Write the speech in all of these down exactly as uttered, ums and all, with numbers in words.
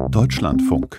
Deutschlandfunk.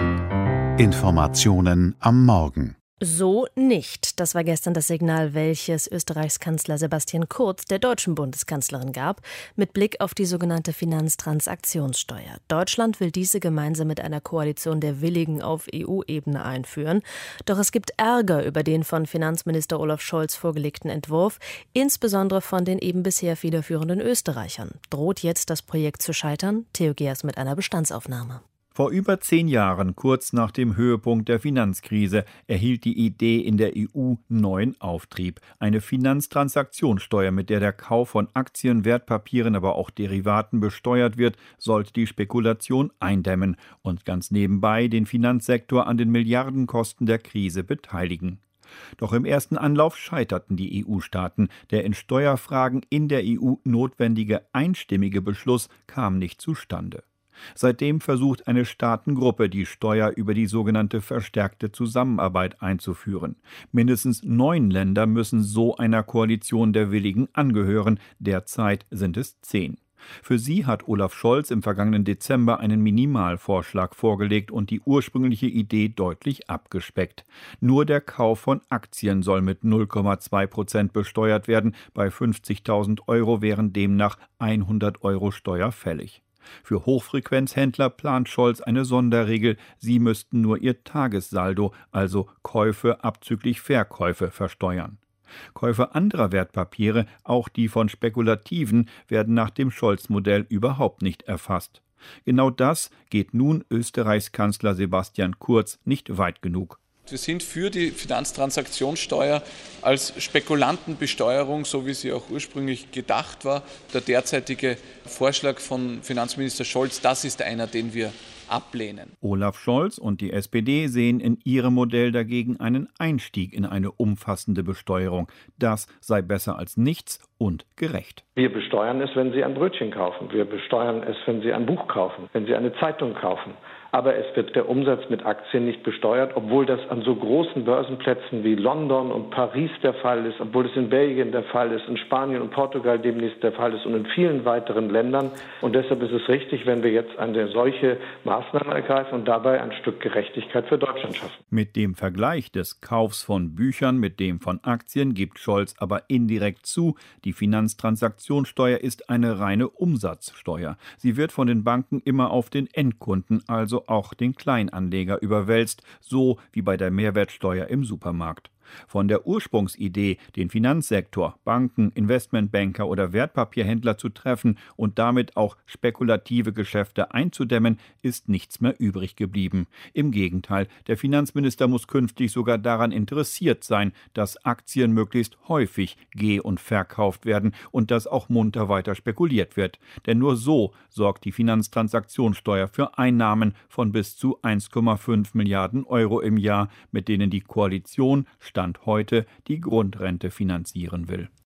Informationen am Morgen. So nicht. Das war gestern das Signal, welches Österreichs Kanzler Sebastian Kurz der deutschen Bundeskanzlerin gab, mit Blick auf die sogenannte Finanztransaktionssteuer. Deutschland will diese gemeinsam mit einer Koalition der Willigen auf E U-Ebene einführen. Doch es gibt Ärger über den von Finanzminister Olaf Scholz vorgelegten Entwurf, insbesondere von den eben bisher federführenden Österreichern. Droht jetzt das Projekt zu scheitern? Theo Geers mit einer Bestandsaufnahme. Vor über zehn Jahren, kurz nach dem Höhepunkt der Finanzkrise, erhielt die Idee in der E U neuen Auftrieb. Eine Finanztransaktionssteuer, mit der der Kauf von Aktien, Wertpapieren, aber auch Derivaten besteuert wird, sollte die Spekulation eindämmen und ganz nebenbei den Finanzsektor an den Milliardenkosten der Krise beteiligen. Doch im ersten Anlauf scheiterten die E U-Staaten. Der in Steuerfragen in der E U notwendige einstimmige Beschluss kam nicht zustande. Seitdem versucht eine Staatengruppe, die Steuer über die sogenannte verstärkte Zusammenarbeit einzuführen. Mindestens neun Länder müssen so einer Koalition der Willigen angehören. Derzeit sind es zehn. Für sie hat Olaf Scholz im vergangenen Dezember einen Minimalvorschlag vorgelegt und die ursprüngliche Idee deutlich abgespeckt. Nur der Kauf von Aktien soll mit null Komma zwei Prozent besteuert werden. Bei fünfzigtausend Euro wären demnach hundert Euro Steuer fällig. Für Hochfrequenzhändler plant Scholz eine Sonderregel. Sie müssten nur ihr Tagessaldo, also Käufe abzüglich Verkäufe, versteuern. Käufe anderer Wertpapiere, auch die von Spekulativen, werden nach dem Scholz-Modell überhaupt nicht erfasst. Genau das geht nun Österreichs Kanzler Sebastian Kurz nicht weit genug. Wir sind für die Finanztransaktionssteuer als Spekulantenbesteuerung, so wie sie auch ursprünglich gedacht war. Der derzeitige Vorschlag von Finanzminister Scholz, das ist einer, den wir ablehnen. Olaf Scholz und die S P D sehen in ihrem Modell dagegen einen Einstieg in eine umfassende Besteuerung. Das sei besser als nichts und gerecht. Wir besteuern es, wenn Sie ein Brötchen kaufen. Wir besteuern es, wenn Sie ein Buch kaufen, wenn Sie eine Zeitung kaufen. Aber es wird der Umsatz mit Aktien nicht besteuert, obwohl das an so großen Börsenplätzen wie London und Paris der Fall ist, obwohl es in Belgien der Fall ist, in Spanien und Portugal demnächst der Fall ist und in vielen weiteren Ländern. Und deshalb ist es richtig, wenn wir jetzt eine solche Maßnahme ergreifen und dabei ein Stück Gerechtigkeit für Deutschland schaffen. Mit dem Vergleich des Kaufs von Büchern mit dem von Aktien gibt Scholz aber indirekt zu, die Finanztransaktionssteuer ist eine reine Umsatzsteuer. Sie wird von den Banken immer auf den Endkunden, also auch den Kleinanleger, überwälzt, so wie bei der Mehrwertsteuer im Supermarkt. Von der Ursprungsidee, den Finanzsektor, Banken, Investmentbanker oder Wertpapierhändler zu treffen und damit auch spekulative Geschäfte einzudämmen, ist nichts mehr übrig geblieben. Im Gegenteil, der Finanzminister muss künftig sogar daran interessiert sein, dass Aktien möglichst häufig geh- und verkauft werden und dass auch munter weiter spekuliert wird. Denn nur so sorgt die Finanztransaktionssteuer für Einnahmen von bis zu eins Komma fünf Milliarden Euro im Jahr, mit denen die Koalition Stand heute die Grundrente finanzieren will.